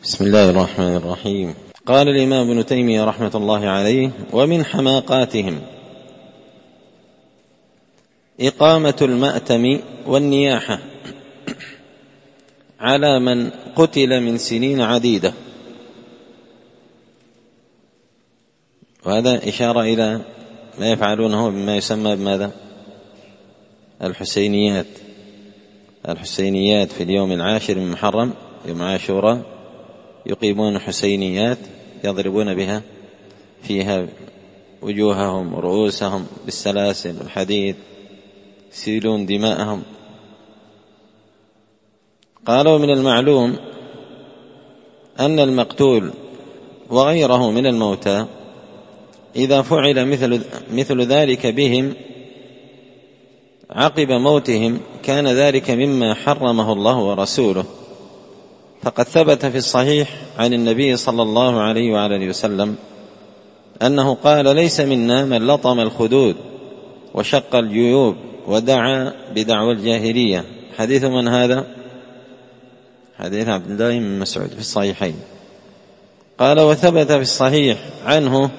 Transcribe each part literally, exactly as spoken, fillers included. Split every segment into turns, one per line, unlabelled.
بسم الله الرحمن الرحيم. قال الإمام ابن تيمية رحمة الله عليه: ومن حماقاتهم إقامة المأتم والنياحة على من قتل من سنين عديدة. وهذا إشارة إلى ما يفعلونه بما يسمى بماذا؟ الحسينيات. الحسينيات في اليوم العاشر من محرم، يوم عاشوراء، يقيمون حسينيات يضربون بها فيها وجوههم ورؤوسهم بالسلاسل والحديد، يسيلون دماءهم. قالوا: من المعلوم أن المقتول وغيره من الموتى إذا فعل مثل, مثل ذلك بهم عقب موتهم كان ذلك مما حرمه الله ورسوله، فقد ثبت في الصحيح عن النبي صلى الله عليه وعلى وسلم أنه قال: ليس منا من لطم الخدود وشق الجيوب ودعا بدعوى الجاهلية. حديث من هذا؟ حديث عبد الله بن مسعود في الصحيحين. قال: وثبت في الصحيح عنه،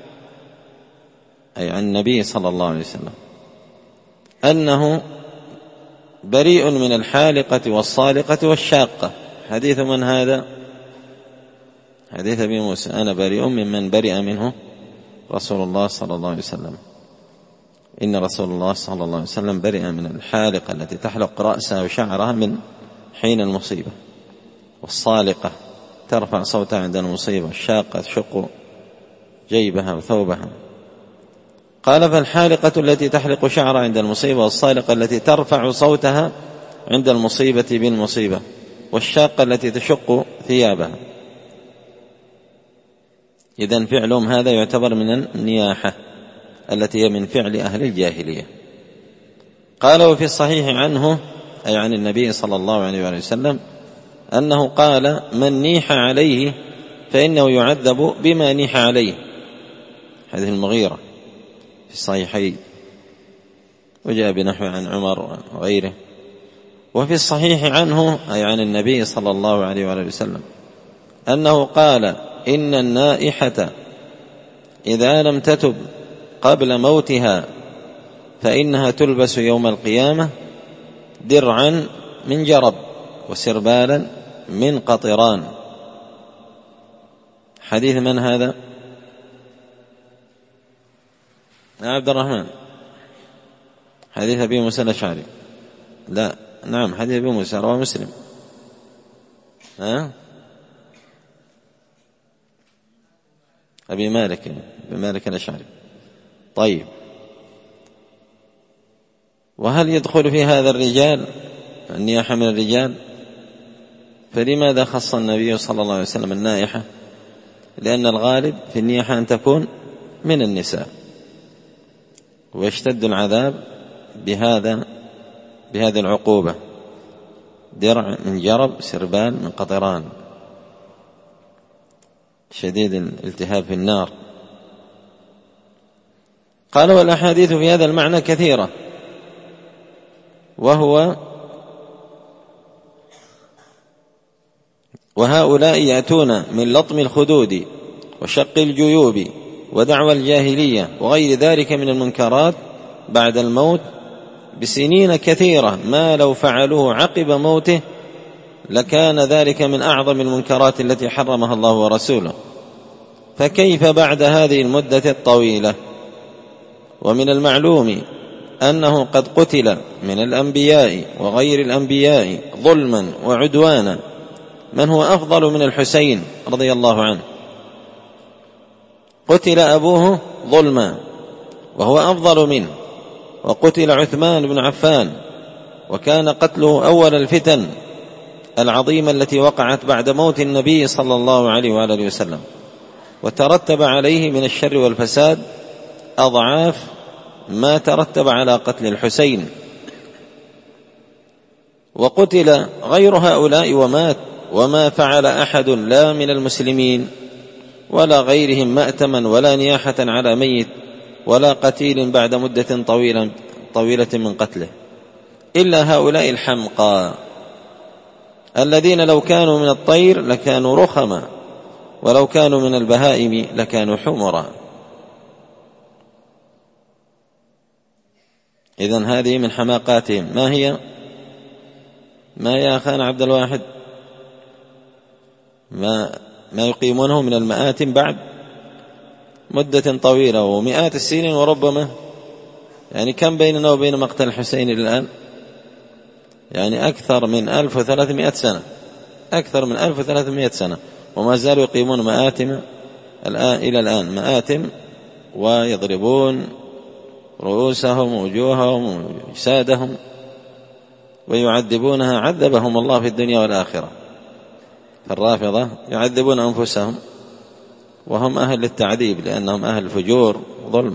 أي عن النبي صلى الله عليه وسلم، أنه بريء من الحالقة والصالقة والشاقة. حديث من هذا؟ حديث أبي موسى: أنا بريء ممن برئ منه رسول الله صلى الله عليه وسلم. إن رسول الله صلى الله عليه وسلم برئ من الحالقة التي تحلق رأسها وشعرها من حين المصيبة، والصالقة ترفع صوتها عند المصيبة، والشاقة تشق جيبها وثوبها. قال: فالحالقة التي تحلق شعرها عند المصيبة، والصالقة التي ترفع صوتها عند المصيبة بالمصيبة، والشاقة التي تشق ثيابها. إذن فعلهم هذا يعتبر من النياحة التي هي من فعل أهل الجاهلية. قال: وفي الصحيح عنه، أي عن النبي صلى الله عليه وسلم، أنه قال: من نيح عليه فإنه يعذب بما نيح عليه. حديث المغيرة في الصحيحين، وجاء بنحو عن عمر وغيره. وفي الصحيح عنه، أي عن النبي صلى الله عليه وسلم، أنه قال: إن النائحة إذا لم تتب قبل موتها فإنها تلبس يوم القيامة درعا من جرب وسربالا من قطران. حديث من هذا؟ عبد الرحمن. حديث أبي موسى الأشعري. لا، نعم، حديث أبي موسى رواه مسلم. ها؟ أبي مالك أبي مالك الأشعري. طيب، وهل يدخل في هذا الرجال النياحة من الرجال؟ فلماذا خص النبي صلى الله عليه وسلم النائحة؟ لأن الغالب في النياحة أن تكون من النساء، ويشتد العذاب بهذا بهذه العقوبة: درع من جرب، سربال من قطران، شديد الالتهاب في النار. قال: والأحاديث في هذا المعنى كثيرة، وهو وهؤلاء يأتون من لطم الخدود وشق الجيوب ودعوى الجاهلية وغير ذلك من المنكرات بعد الموت بسنين كثيرة، ما لو فعلوه عقب موته لكان ذلك من أعظم المنكرات التي حرمها الله ورسوله، فكيف بعد هذه المدة الطويلة؟ ومن المعلوم أنه قد قتل من الأنبياء وغير الأنبياء ظلما وعدوانا من هو أفضل من الحسين رضي الله عنه. قتل أبوه ظلما وهو أفضل منه، وقتل عثمان بن عفان، وكان قتله أول الفتن العظيمة التي وقعت بعد موت النبي صلى الله عليه وآله وسلم، وترتب عليه من الشر والفساد أضعاف ما ترتب على قتل الحسين. وقتل غير هؤلاء ومات، وما فعل أحد لا من المسلمين ولا غيرهم مأتما ولا نياحة على ميت ولا قتيل بعد مدة طويلة, طويلة من قتله إلا هؤلاء الحمقى الذين لو كانوا من الطير لكانوا رخما ولو كانوا من البهائم لكانوا حمرا. إذن هذه من حماقاتهم. ما هي؟ ما يا أخانا عبد الواحد؟ ما ما يقيمونه من المآتم بعد مدة طويلة ومئات السنين، وربما يعني كم بيننا وبين مقتل الحسين الآن؟ يعني أكثر من ألف وثلاثمائة سنة، أكثر من ألف وثلاثمائة سنة، وما زالوا يقيمون مآتم الآن إلى الآن، مآتم ويضربون رؤوسهم ووجوههم وجسادهم ويعذبونها، عذبهم الله في الدنيا والآخرة. فالرافضة يعذبون أنفسهم وهم أهل للتعذيب لأنهم أهل فجور وظلم.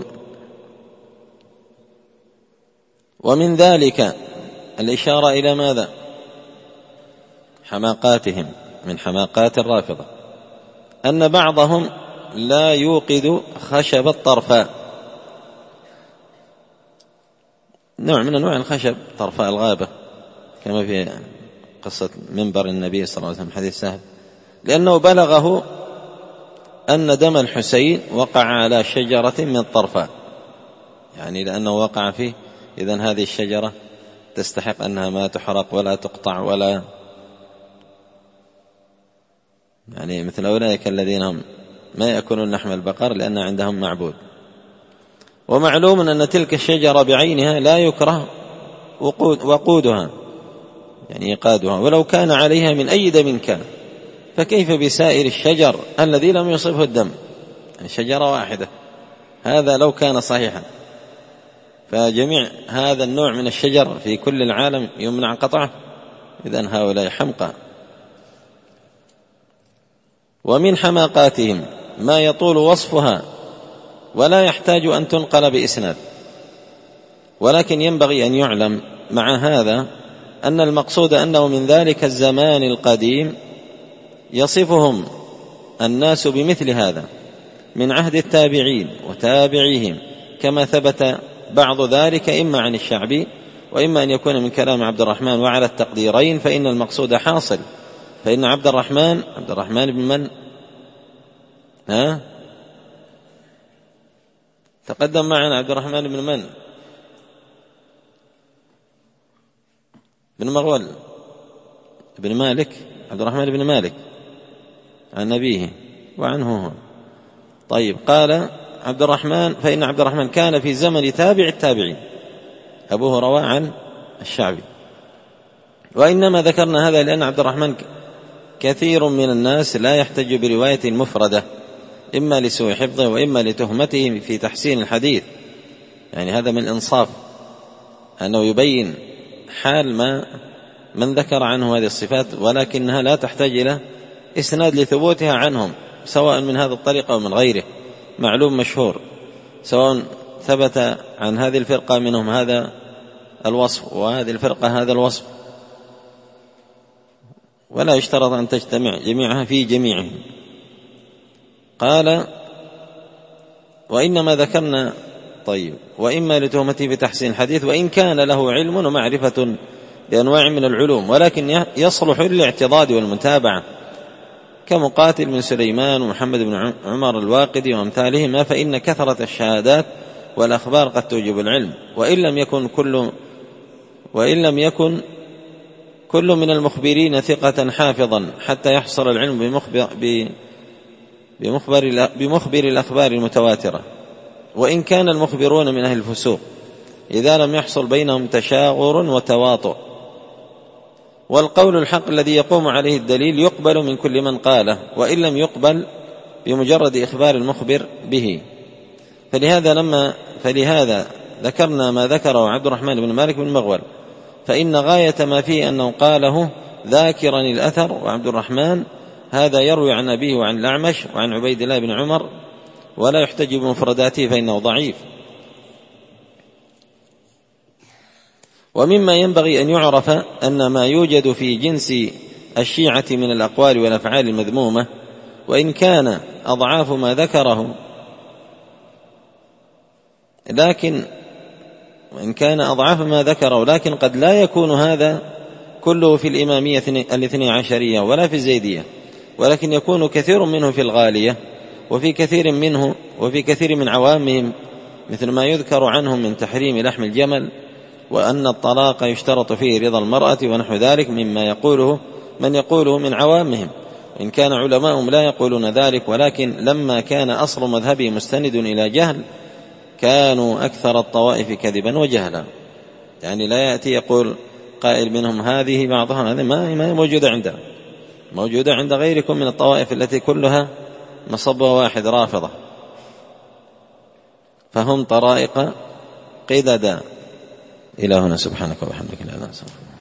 ومن ذلك الإشارة إلى ماذا؟ حماقاتهم. من حماقات الرافضة أن بعضهم لا يوقد خشب الطرفاء، نوع من أنواع الخشب طرفاء الغابة، كما في قصة منبر النبي صلى الله عليه وسلم حديث سهل، لأنه بلغه أن دم الحسين وقع على شجرة من الطرفاء، يعني لأنه وقع فيه، إذن هذه الشجرة تستحق أنها ما تحرق ولا تقطع ولا، يعني مثل أولئك الذين هم ما يأكلون لحم البقر لأن عندهم معبود. ومعلوم أن تلك الشجرة بعينها لا يكره وقود وقودها، يعني إيقادها، ولو كان عليها من أي دم كان، فكيف بسائر الشجر الذي لم يصبه الدم؟ يعني شجرة واحدة، هذا لو كان صحيحا، فجميع هذا النوع من الشجر في كل العالم يمنع قطعه، إذن هؤلاء حمقى. ومن حماقاتهم ما يطول وصفها ولا يحتاج أن تنقل بإسناد، ولكن ينبغي أن يعلم مع هذا أن المقصود أنه من ذلك الزمان القديم يصفهم الناس بمثل هذا من عهد التابعين وتابعيهم، كما ثبت بعض ذلك إما عن الشعبي وإما أن يكون من كلام عبد الرحمن، وعلى التقديرين فإن المقصود حاصل. فإن عبد الرحمن عبد الرحمن بن من؟ ها؟ تقدم معنا عبد الرحمن بن من؟ بن مغول بن مالك، عبد الرحمن بن مالك عن نبيه وعنه هو. طيب، قال عبد الرحمن فإن عبد الرحمن كان في زمن تابع التابعين، أبوه روى عن الشعبي. وإنما ذكرنا هذا لأن عبد الرحمن كثير من الناس لا يحتج برواية مفردة، إما لسوء حفظه وإما لتهمته في تحسين الحديث، يعني هذا من الإنصاف أنه يبين حال ما من ذكر عنه هذه الصفات، ولكنها لا تحتاج إلى إسناد لثبوتها عنهم، سواء من هذا الطريق أو من غيره، معلوم مشهور، سواء ثبت عن هذه الفرقة منهم هذا الوصف وهذه الفرقة هذا الوصف، ولا يشترط أن تجتمع جميعها في جميعهم. قال وإنما ذكرنا طيب وإما لتهمته بتحسين الحديث، وإن كان له علم ومعرفة بأنواع من العلوم، ولكن يصلح للاعتضاد والمتابعة، كمقاتل من سليمان ومحمد بن عمر الواقدي وأمثالهما، فإن كثرة الشهادات والأخبار قد توجب العلم، وإن لم يكن كل وإن لم يكن كل من المخبرين ثقة حافظا حتى يحصل العلم بمخبر, بمخبر, بمخبر الأخبار المتواترة، وإن كان المخبرون من أهل الفسوق إذا لم يحصل بينهم تشاغر وتواطؤ. والقول الحق الذي يقوم عليه الدليل يقبل من كل من قاله، وإن لم يقبل بمجرد إخبار المخبر به. فلهذا لما فلهذا ذكرنا ما ذكره عبد الرحمن بن مالك بن مغول، فإن غاية ما فيه أنه قاله ذاكرا الأثر، وعبد الرحمن هذا يروي عن أبيه وعن الأعمش وعن عبيد الله بن عمر، ولا يحتج بمفرداته فإنه ضعيف. ومما ينبغي أن يعرف أن ما يوجد في جنس الشيعة من الأقوال والأفعال المذمومة، وإن كان أضعاف ما ذكره لكن وإن كان أضعاف ما ذكره لكن قد لا يكون هذا كله في الإمامية الاثني عشرية ولا في الزيدية، ولكن يكون كثير منه في الغالية، وفي كثير منه وفي كثير من عوامهم مثل ما يذكر عنهم من تحريم لحم الجمل، وأن الطلاق يشترط فيه رضا المرأة ونحو ذلك مما يقوله من يقوله من عوامهم، إن كان علماءهم لا يقولون ذلك، ولكن لما كان أصل مذهبه مستند إلى جهل كانوا أكثر الطوائف كذبا وجهلا. يعني لا يأتي يقول قائل منهم هذه بعضها هذه ما هي موجودة عندنا، موجودة عند غيركم من الطوائف التي كلها مصبة واحد رافضة، فهم طرائق قددا. إلى هنا سبحانك وبحمدك لا إله إلا أنت.